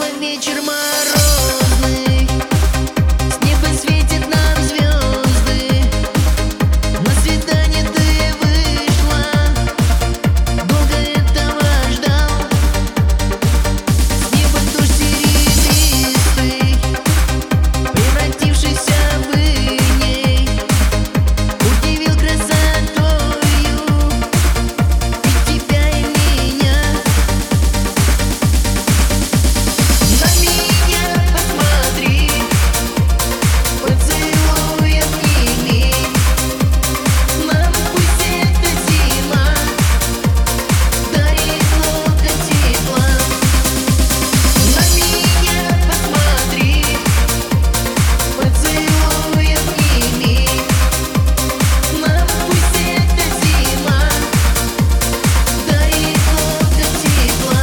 вечер морозный, с неба светит нам звезды. На свидание ты вышла, долго этого ждал. С неба дождь серебристый, превратившийся в иней, удивил красотою и тебя, и меня. На меня посмотри, поцелуй обними. Нам пусть эта зима дарит много тепла. На меня посмотри, поцелуй обними. Нам пусть эта зима дарит много тепла.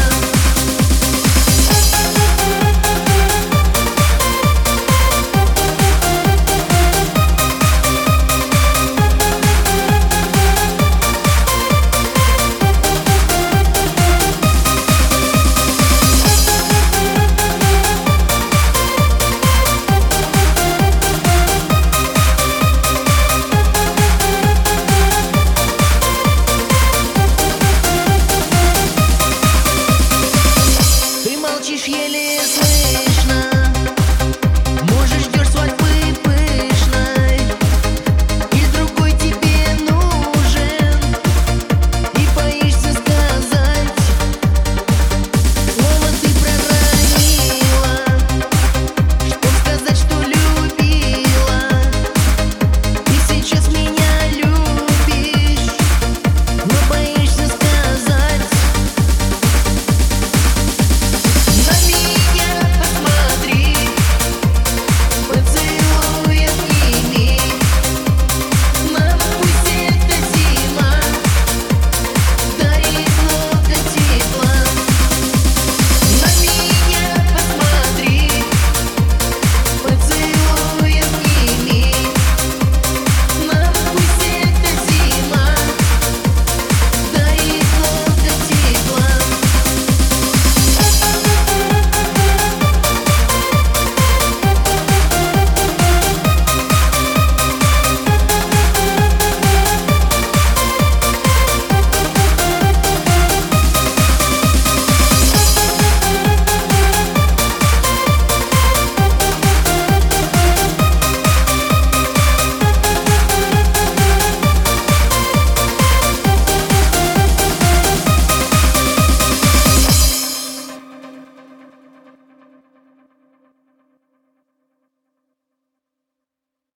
Ты молчишь, еле слышно.